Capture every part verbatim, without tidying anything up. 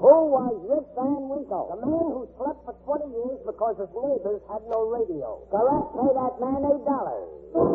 Who was Rip Van Winkle? The man who slept for twenty years because his neighbors had no radio. Correct. Pay that man eight dollars.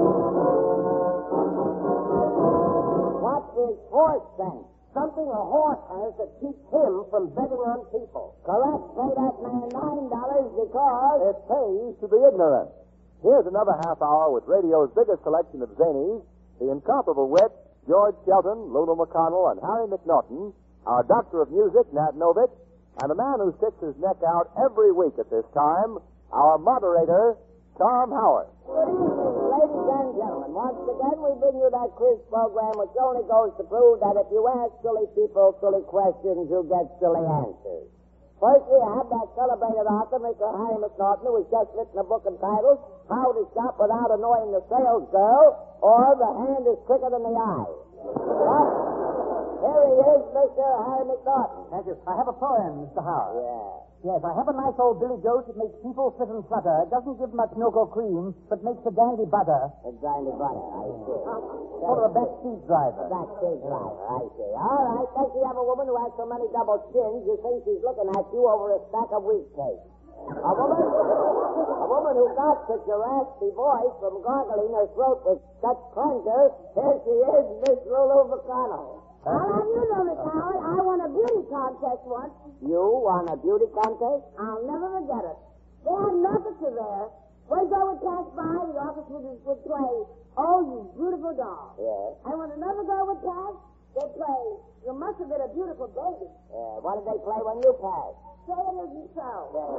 What is horse sense? Something a horse has that keeps him from betting on people. Correct. Pay that man nine dollars because it pays to be ignorant. Here's another half hour with radio's biggest selection of zanies, the incomparable wit, George Shelton, Lulu McConnell, and Harry McNaughton, our doctor of music, Nat Novich, and a man who sticks his neck out every week at this time, our moderator, Tom Howard. Good evening, ladies and gentlemen. Once again, we bring you that quiz program which only goes to prove that if you ask silly people silly questions, you get silly answers. First, we have that celebrated author, Mister Harry McNaughton, who has just written a book entitled How to Shop Without Annoying the Sales Girl, or The Hand is Quicker Than the Eye. But here he is, Mister Harry McNaughton. Thank you. I have a poem, Mister Howard. Yeah. Yes, I have a nice old Billy Joe that makes people sit and flutter. It doesn't give much milk or cream, but makes a dandy butter. A dandy butter, I see. Sort of a backseat driver. Backseat driver, I see. All right, does she have a woman who has so many double chins you think she's looking at you over a stack of wheat cakes? A woman? A woman who got such a raspy voice from gargling her throat with such cleanser. Here she is, Miss Lulu McConnell. I'll have you know, Miss Howard, I won a beauty contest once. You won a beauty contest? I'll never forget it. They had an officer there. One girl would pass by, the officer would, would play, Oh, You Beautiful Doll. Yes. And when another girl would pass, they'd play, You Must Have Been a Beautiful Baby. Yeah, what did they play when you passed? Say it isn't so.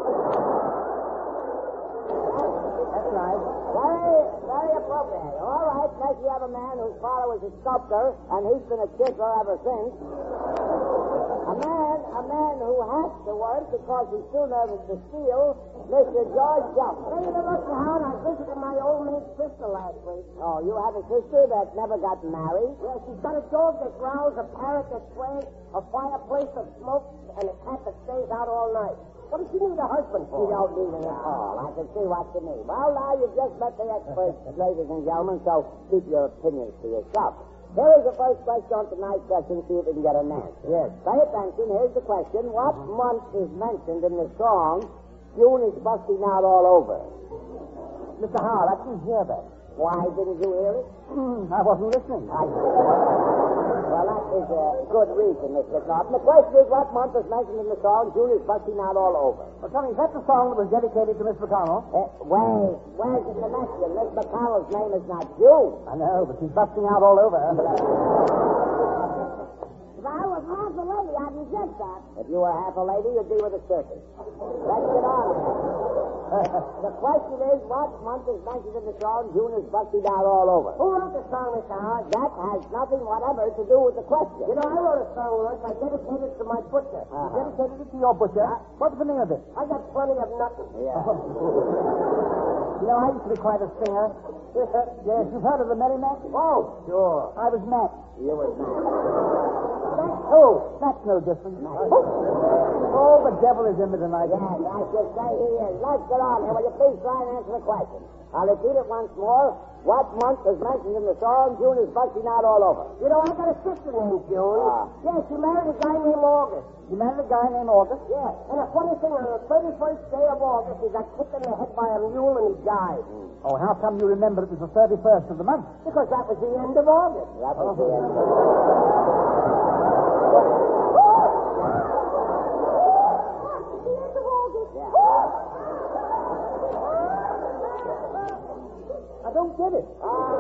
That's nice. Very, very appropriate. All right, now you have a man whose father was a sculptor, and he's been a chiseler ever since. A man, a man who has to work because he's too nervous to steal, Mister George Shelton. Hey, you know, Mister Howard, I visited my old maid's sister last week. Oh, you have a sister that never got married? Yeah, she's got a dog that growls, a parrot that swears, a fireplace that smokes, and a cat that stays out all night. What does she need a husband for? She don't need it at all. I can see what you mean. Well, now you've just met the experts, ladies and gentlemen, so keep your opinions to yourself. Here is the first question on tonight's session. See if we can get an answer. Yes. Pay attention. Here's the question. What month is mentioned in the song, June is busting out all over? Mister Howard, I didn't hear that. Why didn't you hear it? I wasn't listening. I Well, that is a good reason, Mister McNaughton. The question is, what month is mentioned in the song, June is busting out all over? Well, tell me, is that the song that was dedicated to Miss McConnell? Uh, wait, where's the connection? Miss McConnell's name is not June. I know, but she's busting out all over. If I was half a lady, I'd reject that. If you were half a lady, you'd be with a circus. Let's get on with it. The question is, what month is mentioned in the song, June is busting out all over? Who wrote the song, Mister Howard? That has nothing whatever to do with the question. You know, I wrote a song once. I dedicated it to my butcher. Uh-huh. You dedicated it to your butcher. What's the name of it? I got plenty of nothing. Yeah. You know, I used to be quite a singer. Yes, you've heard of the Merry Mac? Oh, sure. I was Mac. You was not. Oh, that's no different. Oh, the devil is in me tonight. Yes, I should say he is. Let's get on here. Will you please try and answer the question? I'll repeat it once more. What month is mentioned in the song, June is busting out all over? You know, I got a sister named June. Ah. Yeah, she married a guy named August. You married a guy named August? Yeah, and a funny thing, on the thirty-first day of August, he got kicked in the head by a mule and he died. Oh, how come you remember it was the thirty-first of the month? Because that was the end of August. That was the end. The end of August. Yeah. I don't get it.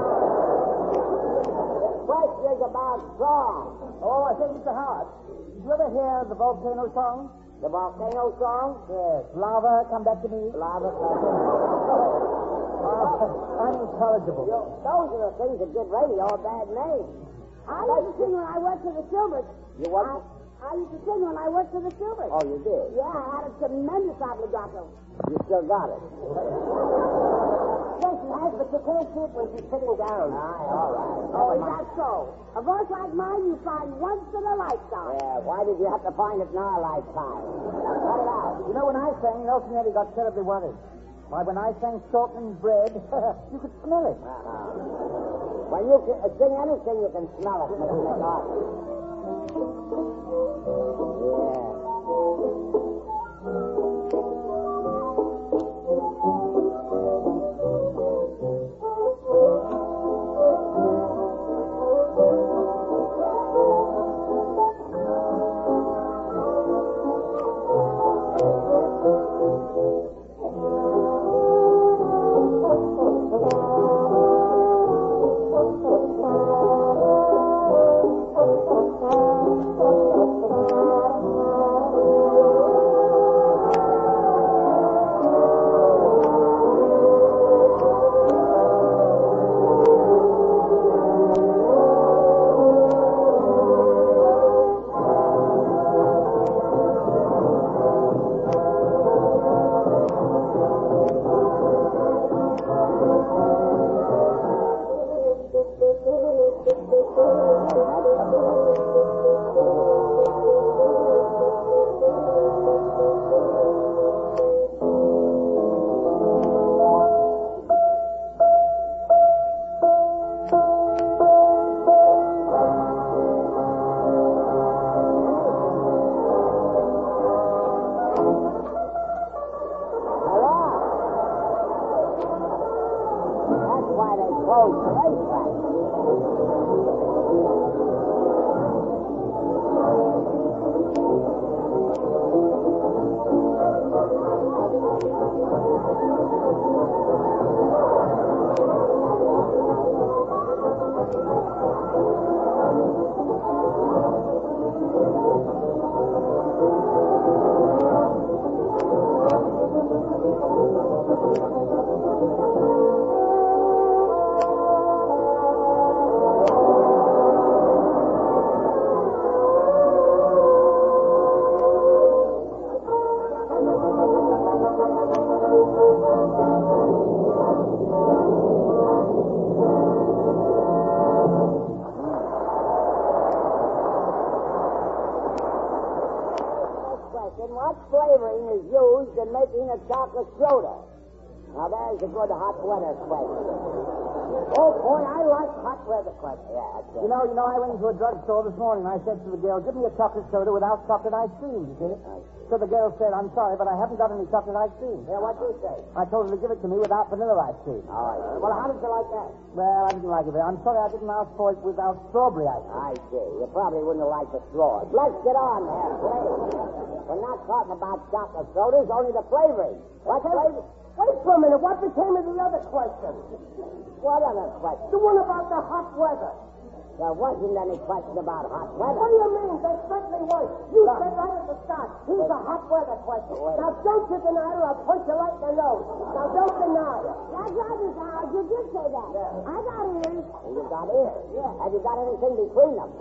The question is about song. Oh, I think, Mister Howard, did you ever hear the volcano song? The volcano song? Yes. Lava, come back to me. Lava. Uh, I'm incorrigible. You, those are the things that give radio a bad name. I used to sing when I worked for the Silvers. You what? I, I used to sing when I worked for the Silvers. Oh, you did? Yeah, I had a tremendous obligato. You still got it. Yes, she has, but you can't see it when she's sitting down. Aye, all right. Oh, Never is mind. that so? A voice like mine you find once in a lifetime. Yeah, why did you have to find it in our lifetime? Cut it out. You know, when I sang, Nelson Eddy got terribly worried. Why, when I sang shortened bread, you could smell it. Uh-huh. When you can, uh, sing anything, you can smell it, Mister McNaughton. Yeah. like the racetrack. What flavoring is used in making a chocolate soda? Now, there's a good hot weather question. Oh, boy, I like hot weather questions. Yeah, that's it. You know, you know, I went into a drugstore this morning and I said to the girl, give me a chocolate soda without chocolate ice cream, you see? So the girl said, I'm sorry, but I haven't got any chocolate ice cream. Yeah, what'd you say? I told her to give it to me without vanilla ice cream. All right. Well, how did you like that? Well, I didn't like it. I'm sorry I didn't ask for it without strawberry ice cream. I see. You probably wouldn't have liked the straws. Let's get on there, please. We're not talking about chocolate sodas, only the flavoring. What flavor? Wait for a minute. What became of the other question? What other question? The one about the hot weather. There wasn't any question about hot weather. What do you mean? There certainly was. You said right at the start, here's a hot weather question. Wait. Now, don't you deny it or I'll punch you right in the nose. Now, don't deny it. That's right, Mister Howard. You did say that. Yeah. I got ears. You got ears. Yeah. Have you got anything between them?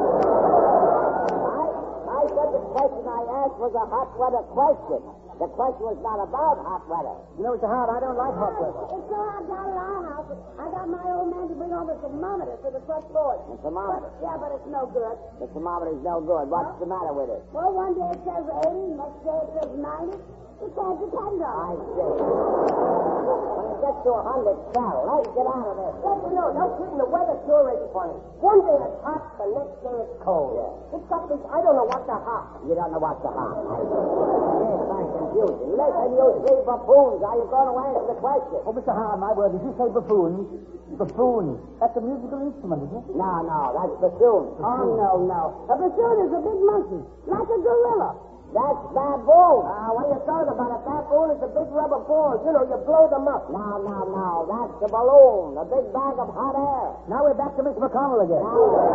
I, I said the question I asked was a hot weather question. The question was not about hot weather. You know, Mister Howard, I don't like hot weather. It's so hot down at our house. I got my old man to bring over a thermometer for the front porch. A thermometer? But, yeah, but it's no good. The thermometer's no good. What's the matter with it? Well, one day it says eighty, next day it says ninety. You can't depend on I it. see. When it gets to a hundred, tell. Let's get out of this. Let you know, no kidding, the weather sure is funny. One day it's hot, the next day it's cold. Yeah. It's got this, I don't know what the hot. You don't know what's the hot. Yes, I'm confusing. Listen, you three buffoons. Are you going to answer the question? Oh, Mister Howard, my word, did you say buffoon? Buffoon. That's a musical instrument, isn't it? No, no, that's bassoon. Oh, no, no. A bassoon is a big monkey, like a gorilla. That's baboon. Ah, what are you talking about? A baboon is a big rubber ball. You know, you blow them up. No, no, no. That's the balloon. A big bag of hot air. Now we're back to Miss McConnell again.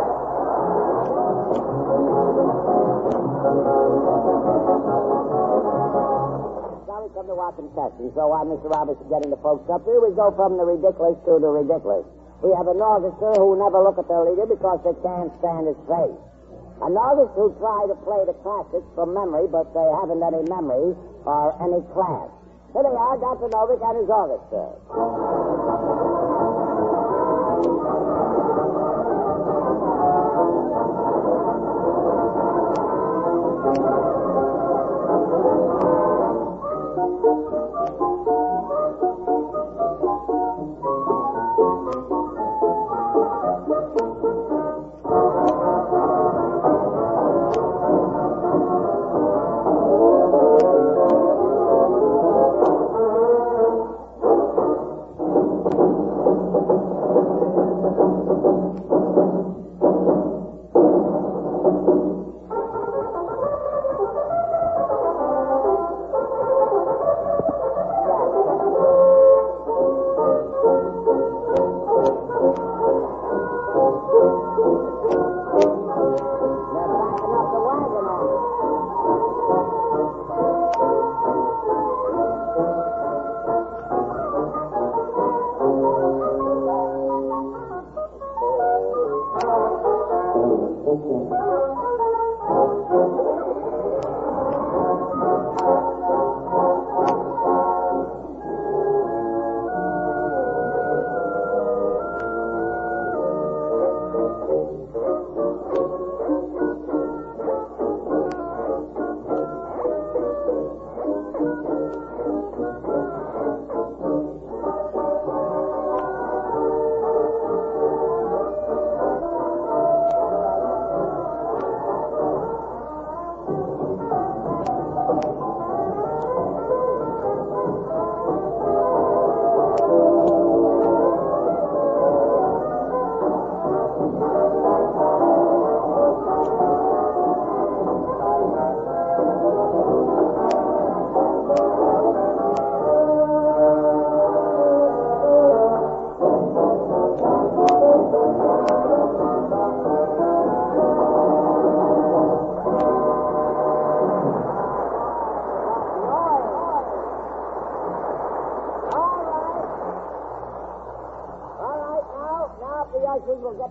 Now we come to our contestants. So while Mister Roberts is getting the folks up here, we go from the ridiculous to the ridiculous. We have an orchestra who never look at their leader because they can't stand his face. An artist who try to play the classics from memory, but they haven't any memory or any class. Here they are, Doctor Novick and his orchestra.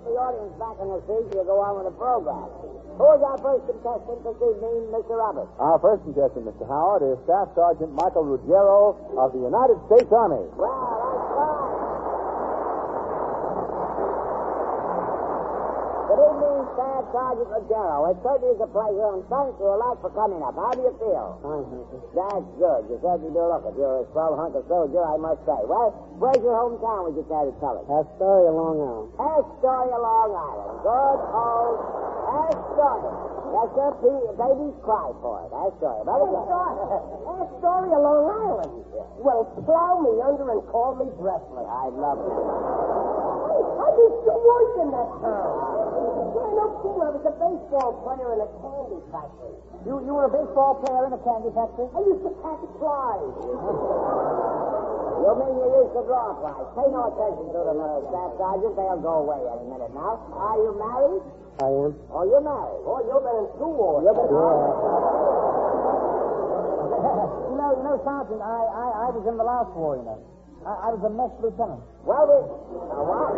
the audience back in their seats, you go on with the program. Who is our first contestant this evening, Mister Roberts? Our first contestant, Mister Howard, is Staff Sergeant Michael Ruggiero of the United States Army. Well, that's fine. Good evening, Staff Sergeant Ruggiero. It certainly is a pleasure, and thank you a lot for coming up. How do you feel? Fine, thank you. That's good. You certainly do look it. You're a swell hunk of soldier, I must say. Well, where's your hometown, would you care to tell us? Astoria, Long Island. Astoria, Long Island. Good old Astoria. Yes, sir. P- babies cry for it. Astoria. Very good. Astoria, Long Island. Well, plow me under and call me breathless. I'd love it. I used to work in that town. Yeah, no kidding. I was a baseball player in a candy factory. You you were a baseball player in a candy factory? I used to catch flies. You mean you used to draw flies? Pay no attention to them, uh, Staff Sergeant. They'll go away any minute now. Are you married? I am. Oh, you're married. Oh, you've been in two wars. You've been... you know, you know, Sergeant, I, I, I was in the last war, you know. I, I was a mess lieutenant. Well, we... Now, what?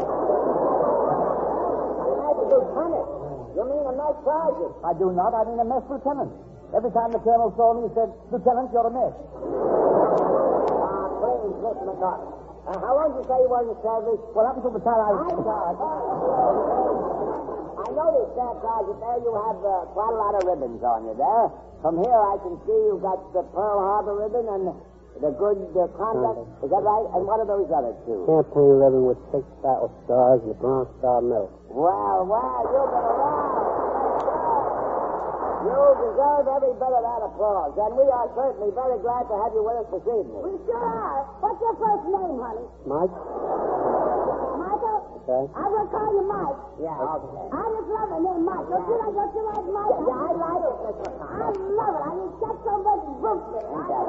A mess lieutenant? You mean a mess sergeant? I do not. I mean a mess lieutenant. Every time the colonel saw me, he said, Lieutenant, you're a mess. Ah, please, Mister McNaughton. Uh, how long did you say you were in the service? Well, up until the time I was in charge. I noticed, Staff Sergeant, there you have uh, quite a lot of ribbons on you there. From here, I can see you've got the Pearl Harbor ribbon and the good uh, conduct. Is that right? And what are those other two? Campaign ribbon with six battle stars and the Bronze Star Medal. Well, well, you've been around. You deserve every bit of that applause, and we are certainly very glad to have you with us this evening. We sure are. What's your first name, honey? Mike? Michael? Okay. I'm going to call you Mike. Yeah, okay. I just love the name Mike. Don't you like, don't you like Mike? Yeah, yeah, I like it, Mister I McConnell. love it. I mean, got so much root in it. I Yeah.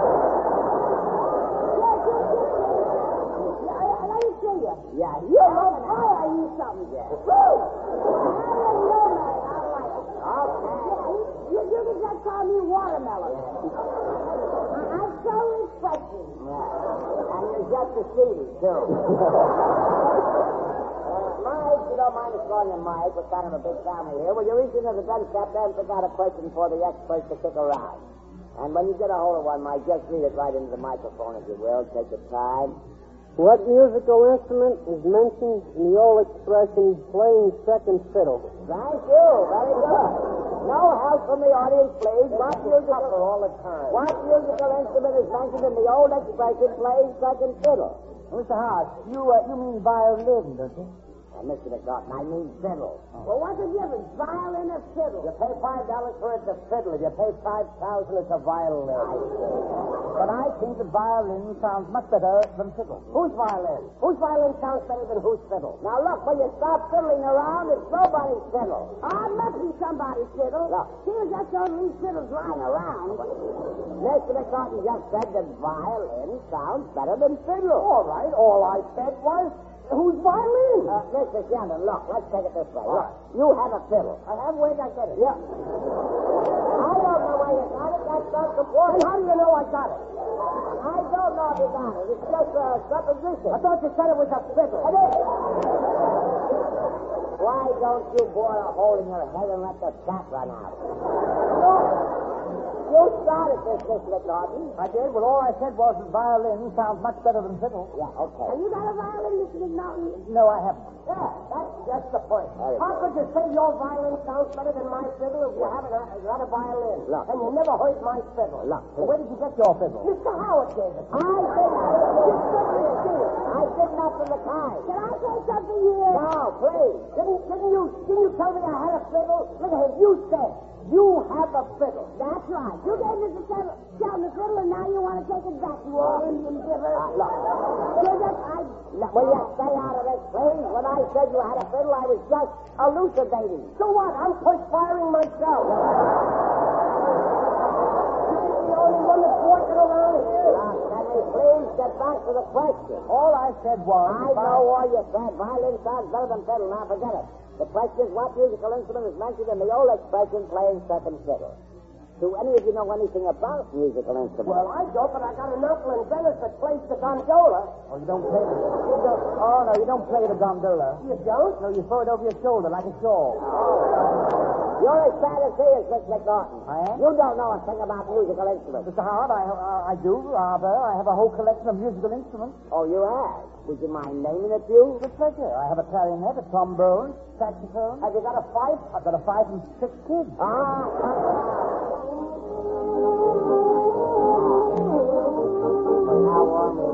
Yes, yes, yes, yes. Yeah, I- let me see you. Yeah, You you're oh, loving boy, it. are you something. Yeah. Woo! I didn't know that. I like it. Okay. You, you can just call me Watermelon. I, I'm so refreshing. Yeah. And you're just a seedy, too. uh, Mike, you don't mind us calling you Mike. We're kind of a big family here. Well, you reach into the gun shop there and pick out a question for the experts to kick around. And when you get a hold of one, Mike, just read it right into the microphone, if you will. Take your time. What musical instrument is mentioned in the old expression, playing second fiddle? Thank you. Very good. No help from the audience, please. What musical... all the time. What musical instrument is mentioned in the old expression, playing second fiddle? Mister Howard, you, uh, you mean violin, don't you? And Mister McNaughton, I mean fiddle. Well, what's the difference? Violin or fiddle? You pay five dollars for it, it's a fiddle. If you pay five thousand, it's a violin. But I think that violin sounds much better than fiddle. Whose violin? Whose violin sounds better than whose fiddle? Now, look, when you stop fiddling around, it's nobody's fiddle. Oh, it must be somebody's fiddle. Look. He was just don't leave fiddles lying around. Mister McNaughton just said that violin sounds better than fiddle. All right, all I said was, whose violin? Uh, Mister Shandon, look, let's take it this way. Look, What? you have a fiddle. I have, where'd I get it? Yeah. I don't know where you got it. That's not the point. And how do you know I got it? I don't know if you got it. It's just a supposition. I thought you said it was a fiddle. It is. Why don't you bore a hole in your head and let the sap run out? You started this, Mister McNaughton. I did. Well, all I said was that violin sounds much better than fiddle. Yeah, okay. Have you got a violin, Mister McNaughton? No, I haven't. Yeah, that's just the point. Very How could you say your violin sounds better than my fiddle if you haven't uh, got a violin? Look. And you never heard my fiddle. Look, Well, where did you get your fiddle? Mister Howard gave it. I did I did not from the kind. Can I say something here? No, please. Didn't, didn't you didn't you tell me I had a fiddle? Look at him. You said you have a fiddle. That's right. You gave Mister Sheldon Sheldon the fiddle, and now you want to take it back, you old Indian giver. Uh, look. You just, I... Look, will you stay out of this, please? When I said you had a fiddle, I was just elucidating. So what? I'm perspiring myself. You're the only one that's walking around here. Now, can we please get back to the question? All I said was... I know all you said. Violin sounds better than fiddle. Now, forget it. The question is, what musical instrument is mentioned in the old expression, playing second fiddle? Do any of you know anything about musical instruments? Well, I don't, but I got an uncle in Venice that plays the gondola. Oh, you don't play the... You don't, oh, no, you don't play the gondola. You don't? No, you throw it over your shoulder like a shawl. You're as bad as he is, Miss McNaughton. I am? You don't know a thing about musical instruments. Mister Howard, I, uh, I do, rather. I have a whole collection of musical instruments. Oh, you have? Would you mind naming a few? With pleasure. I have a clarinet, a trombone, saxophone. Have you got a fife? I've got a five and six kids. Ah, now warm is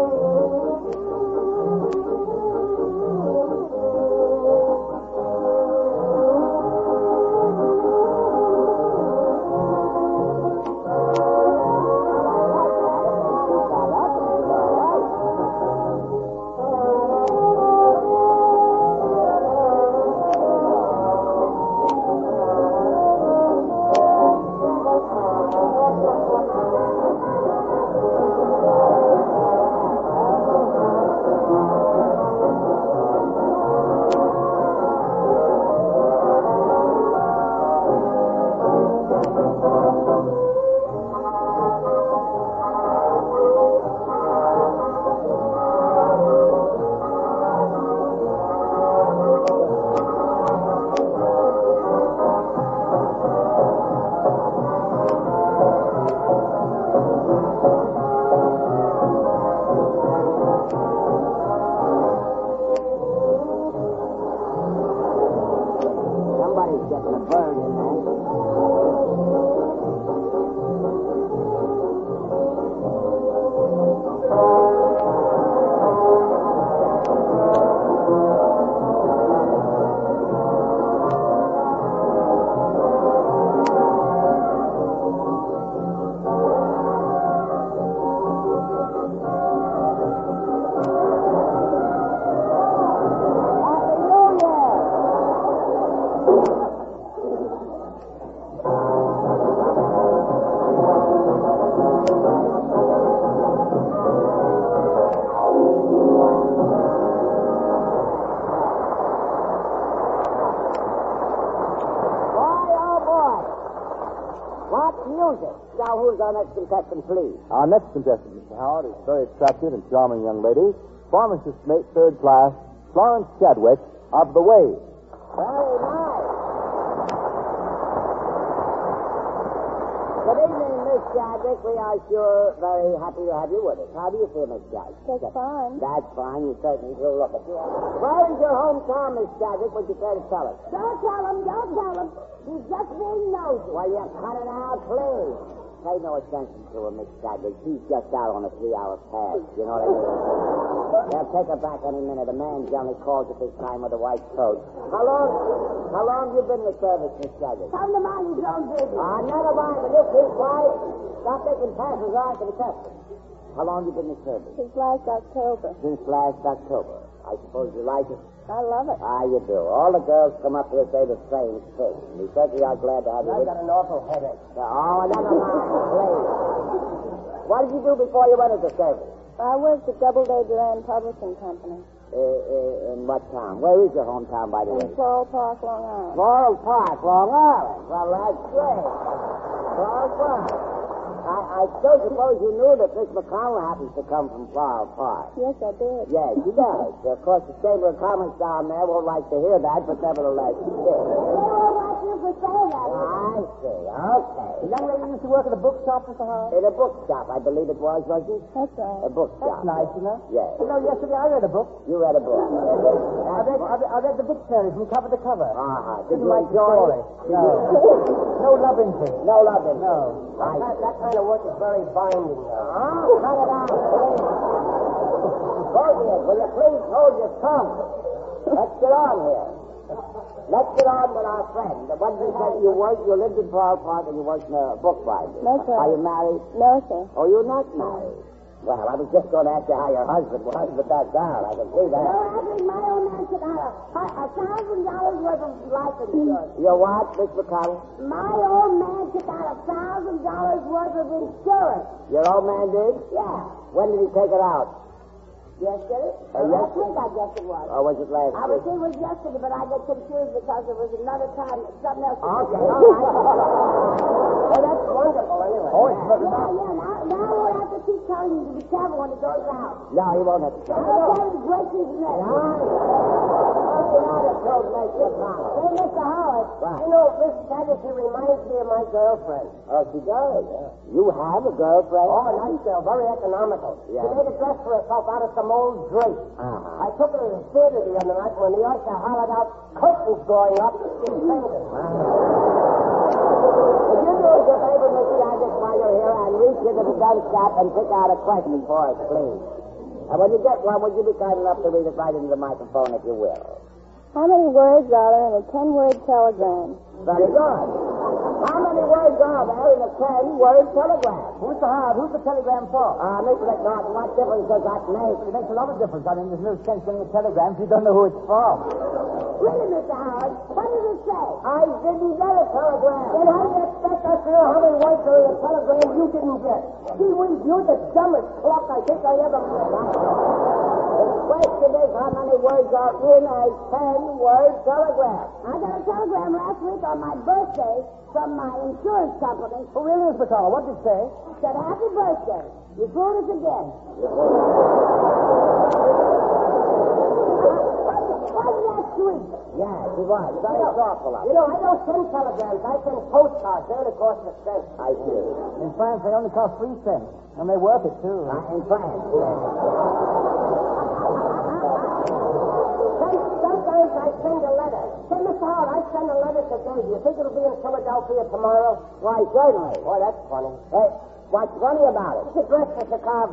Now, who's our next contestant, please? Our next contestant, Mister Howard, is a very attractive and charming young lady, pharmacist mate, third class, Florence Chadwick of The Wave. Very nice. Good evening, Miss Chadwick. We are sure very happy to have you with us. How do you feel, Miss Chadwick? That's fine. That's fine. You certainly do look it. Where is your hometown, Miss Chadwick? Would you care to tell us? Don't tell him, don't tell him. He's just being nosy. Well, you cut it out, please. Pay no attention to her, Miss Chadwick. She's just out on a three-hour pass. You know what I mean? They'll take her back any minute. A man generally calls at this time with a white coat. How long, how long you been in the service, Miss Chadwick? Tell him to mind his own business. Ah, never mind. Will you keep quiet? Stop making passes on to the customer. How long you been in the service? Since last October. Since last October. I suppose you like it? I love it. Ah, you do. All the girls come up here say the same thing. We certainly are glad to have you I've with got an awful headache. Oh, never mind, please. What did you do before you went into service? I worked at Doubleday Duran Publishing Company. Uh, uh, in what town? Where is your hometown, by the way? In Floral Park, Long Island. Floral Park, Long Island. Well, that's great. Floral Park. I, I still suppose you knew that Miss McConnell happens to come from Floral Park. Yes, I did. Yes, she does. Of course, the Chamber of Commerce down there won't like to hear that, but nevertheless, she did. They won't like you for saying that. I see. Okay. The young lady used to work at a bookshop, Mister Howard? In a bookshop, I believe it was, wasn't it? That's right. A bookshop. That's nice, you know. Yes. You know, yesterday I read a book. You read a book. I read, I read, I read the dictionary from cover to cover. Uh-huh. Did Didn't you like the enjoy story. it? No. No love interest. No love in No. I That, that kind of work is very binding, though. Huh? Cut it out, please. Both of you, will you please hold your tongue? Let's get on here. Let's get on with our friend. The one who said you worked, you lived in Floral Park and you worked in a bookbinder. That's right. Are you married? No, sir. Oh, you're not married? Well, I was just going to ask you how your husband was, but that's down. I can see No, that. I think my old man took out a, a thousand dollars worth of life insurance. Your what, Miss McConnell? My old man took out a thousand dollars worth of insurance. Your old man did? Yeah. When did he take it out? Yesterday? Uh, Last yesterday? week, I guess it was. Or was it last I week? was it was yesterday, but I get confused because there was another time, something else. Okay, all right. Well, that's but Yeah, now... yeah, now, now I won't have to keep telling you to be careful when he goes out. No, he won't have to. I don't care if he breaks his neck. Say, Mister Howard, Right. you know, Miss Tatterson reminds me of my girlfriend. Oh, she does. You have a girlfriend? Oh, nice girl, very economical. Yeah. She made a dress for herself out of some old drape. Uh-huh. I took her to the theater the other night when the usher hollered out, curtains going up, she fainted. Would you do us a favor, Miss Jaggers, while you're here, and reach into the gun strap and pick out a question for us, please? And when you get one, would you be kind enough to read it right into the microphone, if you will? How many words are there in a ten-word telegram? Very good. How many words are there in a ten-word telegram? Mister Howard, who's the telegram for? Uh, Mister McNaughton, what difference does that make? It makes a lot of difference. I mean, there's no sense getting a telegram if you don't know who it's for. Really, Mister Howard, what does it say? I didn't get a telegram. Then how do you expect us to know how many words are in a telegram you didn't get? Gee whiz, you're the dumbest clock I think I ever met. The question is how many words are in a ten-word telegram? I got a telegram last week on my birthday from my insurance company. Oh, really, Mister McCullough? What did it say? Said, happy birthday. You fooled us again. Wasn't that sweet? Yes, he was. Very thoughtful of You know, I don't send telegrams. I send postcards. They only cost a cent. I see. In France, they only cost three cents. And they're worth it, too. Uh, in France, yes. Some, sometimes I send a letter. Say, Mister Howard, I send a letter today. Do you think it'll be in Philadelphia tomorrow? Why, certainly. Boy, that's funny. Hey, what's funny about it? It's addressed to Chicago.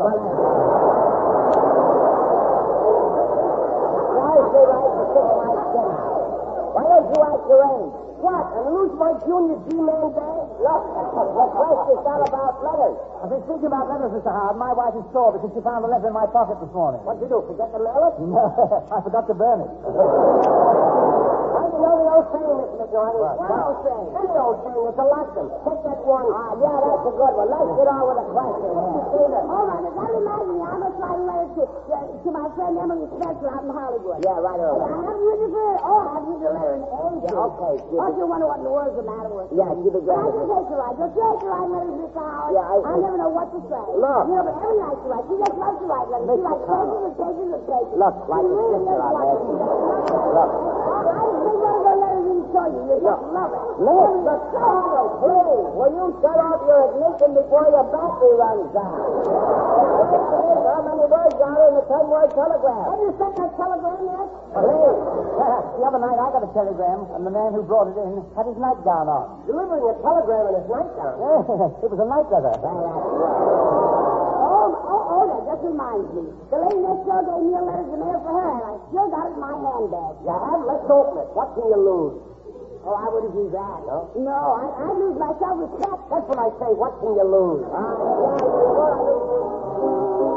Drives me right to sick of my skin out. Why don't you act your age? What? And lose my junior G-Man bag? Look, the question's not about letters. I've been thinking about letters, Mister Howard. My wife is sore because she found a letter in my pocket this morning. What'd you do, forget to mail it? No, I forgot to burn it. How do you know the old saying, Mister McNaughton? What? What old saying? Any old saying. It's a lesson. Take that one. Ah, yeah, that's a good one. Let's get on with the question here. Hold on, that reminds me. I must write a letter to, uh, to my friend Emily Spencer out in Hollywood. Yeah, right I over. haven't written her. Oh, I haven't written a letter in ages. Yeah, okay, Skip. Oh, you wonder what in the world's the matter with me. Yeah, keep it But I going. just hate to write. Just hate to write letters, Mister Howard. Yeah, I- I never know what to say. Look. You know, but every night she writes. She just loves to write letters. She writes pages and pages and pages. Look, like She a really sister is on there. wonderful. Look. I just think one of her letters didn't show you. You just love it. Mister Chicago, please, will you shut off your ignition before your battery runs down? How many words are in the ten-word telegram? Have you sent that telegram yet? Please. The other night, I got a telegram, and the man who brought it in had his nightgown on. Delivering a telegram in his nightgown. Yeah, it was a night letter. Well, that's Oh, oh, oh, that just reminds me. The lady next door gave me a letter to mail for her, and I still got it in my handbag. You have? Let's open it. What can you lose? Oh, I wouldn't do that. No? No, I, I'd lose my self-respect. That's what I say. What can you lose? Ah, yeah, you would.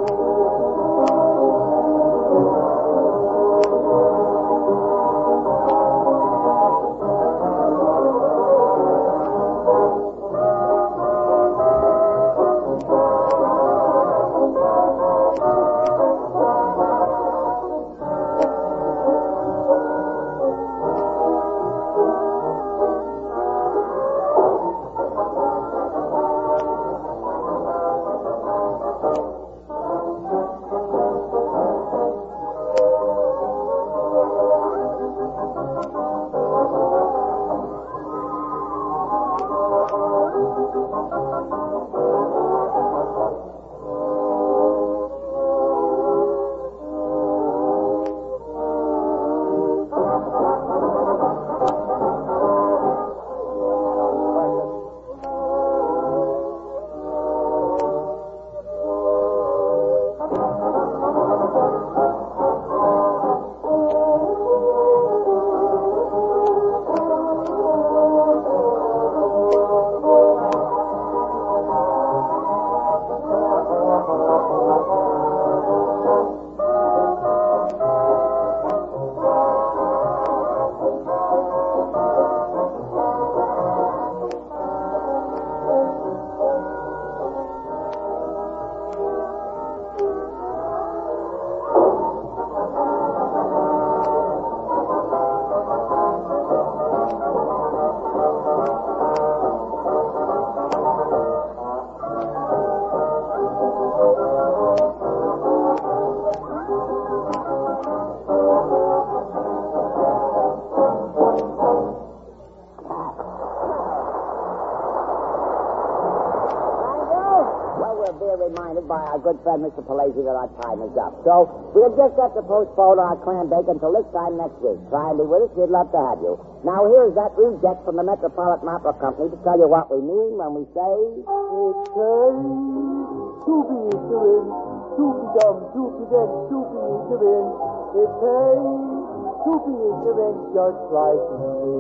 we're being reminded by our good friend Mister Palazzi that our time is up. So we'll just have to postpone our clam bake until this time next week. Try and be with us. We'd love to have you. Now, here's that reject from the Metropolitan Opera Company to tell you what we mean when we say... It's time to be ignorant, to be dumb, to be dead, to be ignorant. It's time to be ignorant just like me.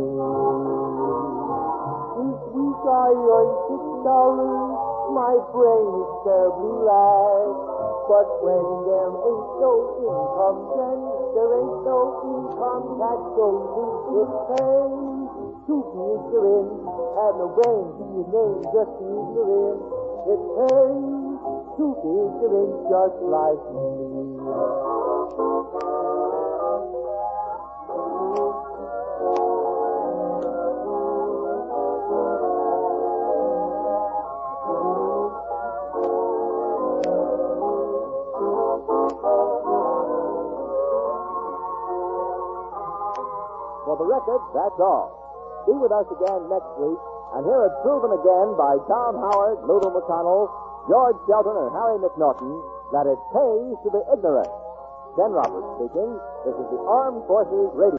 This week I earned six dollars. My brain is terribly lax. But when there ain't no income, then there ain't no income tax. So it's time to be ignorant. Have no brain, be your name, just be ignorant. It's time to be ignorant just like me. For the record, that's all. Be with us again next week and hear it proven again by Tom Howard, Lulu McConnell, George Shelton, and Harry McNaughton that it pays to be ignorant. Ken Roberts speaking. This is the Armed Forces Radio.